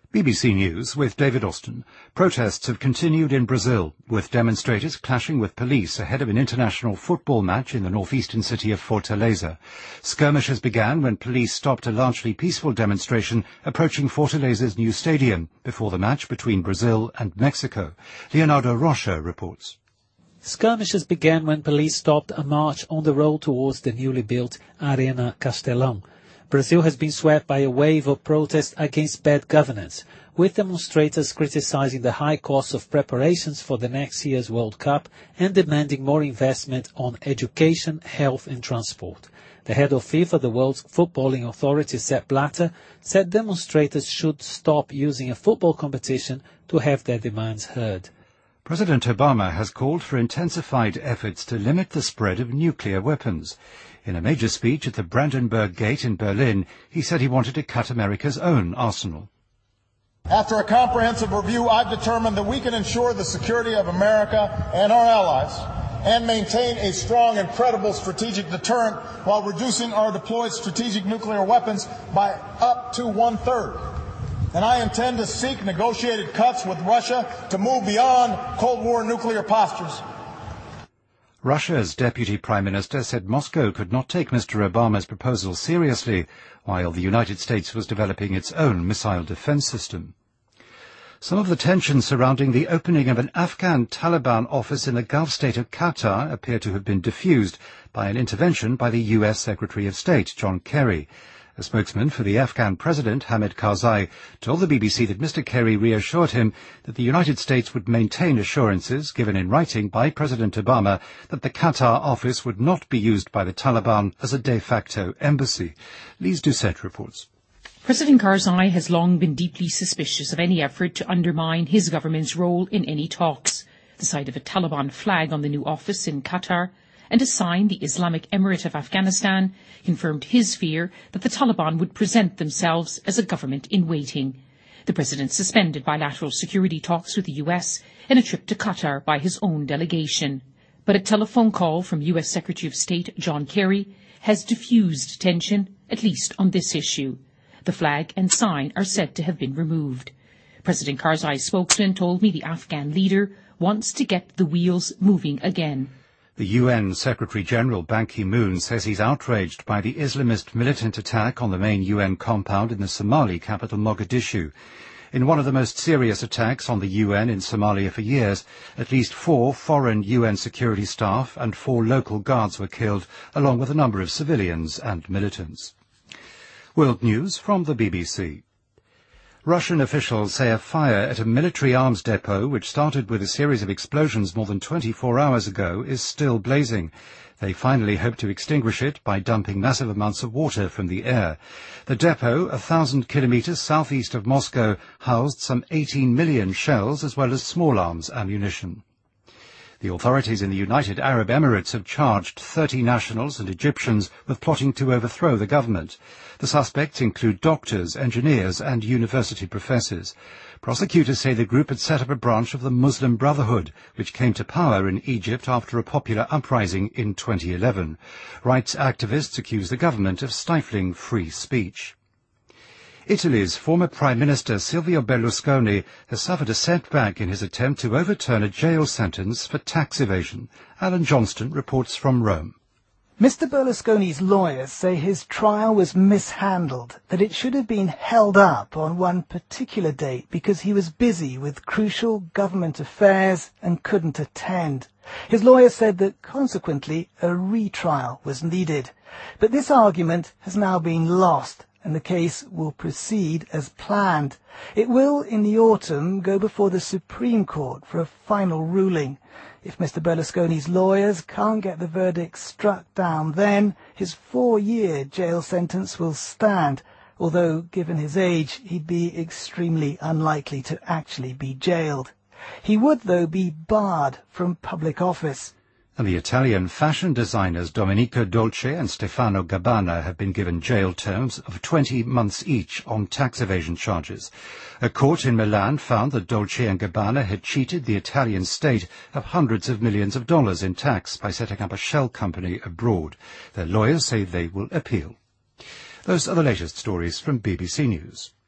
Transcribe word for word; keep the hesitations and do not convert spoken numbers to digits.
B B C News with David Austin. Protests have continued in Brazil, with demonstrators clashing with police ahead of an international football match in the northeastern city of Fortaleza. Skirmishes began when police stopped a largely peaceful demonstration approaching Fortaleza's new stadium before the match between Brazil and Mexico. Leonardo Rocha reports. Skirmishes began when police stopped a march on the road towards the newly built Arena Castelão. Brazil has been swept by a wave of protests against bad governance, with demonstrators criticizing the high cost of preparations for the next year's World Cup and demanding more investment on education, health and transport. The head of FIFA, the world's footballing authority, Sepp Blatter, said demonstrators should stop using a football competition to have their demands heard. President Obama has called for intensified efforts to limit the spread of nuclear weapons. In a major speech at the Brandenburg Gate in Berlin, he said he wanted to cut America's own arsenal. After a comprehensive review, I've determined that we can ensure the security of America and our allies and maintain a strong and credible strategic deterrent while reducing our deployed strategic nuclear weapons by up to one-third. And I intend to seek negotiated cuts with Russia to move beyond Cold War nuclear postures. Russia's deputy prime minister said Moscow could not take Mister Obama's proposal seriously, while the United States was developing its own missile defense system. Some of the tensions surrounding the opening of an Afghan Taliban office in the Gulf state of Qatar appear to have been diffused by an intervention by the U S Secretary of State, John Kerry. A spokesman for the Afghan president, Hamid Karzai, told the B B C that Mister Kerry reassured him that the United States would maintain assurances given in writing by President Obama that the Qatar office would not be used by the Taliban as a de facto embassy. Lise Doucette reports. President Karzai has long been deeply suspicious of any effort to undermine his government's role in any talks. The sight of a Taliban flag on the new office in Qatar and a sign, the Islamic Emirate of Afghanistan, confirmed his fear that the Taliban would present themselves as a government in waiting. The president suspended bilateral security talks with the U S in a trip to Qatar by his own delegation. But a telephone call from U S Secretary of State John Kerry has diffused tension, at least on this issue. The flag and sign are said to have been removed. President Karzai's spokesman told me the Afghan leader wants to get the wheels moving again. The U N Secretary-General Ban Ki-moon says he's outraged by the Islamist militant attack on the main U N compound in the Somali capital Mogadishu. In one of the most serious attacks on the U N in Somalia for years, at least four foreign U N security staff and four local guards were killed, along with a number of civilians and militants. World News from the B B C. Russian officials say a fire at a military arms depot, which started with a series of explosions more than twenty-four hours ago, is still blazing. They finally hope to extinguish it by dumping massive amounts of water from the air. The depot, a thousand kilometres southeast of Moscow, housed some eighteen million shells as well as small arms ammunition. The authorities in the United Arab Emirates have charged thirty nationals and Egyptians with plotting to overthrow the government. The suspects include doctors, engineers and university professors. Prosecutors say the group had set up a branch of the Muslim Brotherhood, which came to power in Egypt after a popular uprising in twenty eleven. Rights activists accuse the government of stifling free speech. Italy's former Prime Minister Silvio Berlusconi has suffered a setback in his attempt to overturn a jail sentence for tax evasion. Alan Johnston reports from Rome. Mister Berlusconi's lawyers say his trial was mishandled, that it should have been held up on one particular date because he was busy with crucial government affairs and couldn't attend. His lawyers said that, consequently, a retrial was needed. But this argument has now been lost, and the case will proceed as planned. It will, in the autumn, go before the Supreme Court for a final ruling. If Mister Berlusconi's lawyers can't get the verdict struck down then, his four-year jail sentence will stand, although, given his age, he'd be extremely unlikely to actually be jailed. He would, though, be barred from public office. And the Italian fashion designers Domenico Dolce and Stefano Gabbana have been given jail terms of twenty months each on tax evasion charges. A court in Milan found that Dolce and Gabbana had cheated the Italian state of hundreds of millions of dollars in tax by setting up a shell company abroad. Their lawyers say they will appeal. Those are the latest stories from B B C News.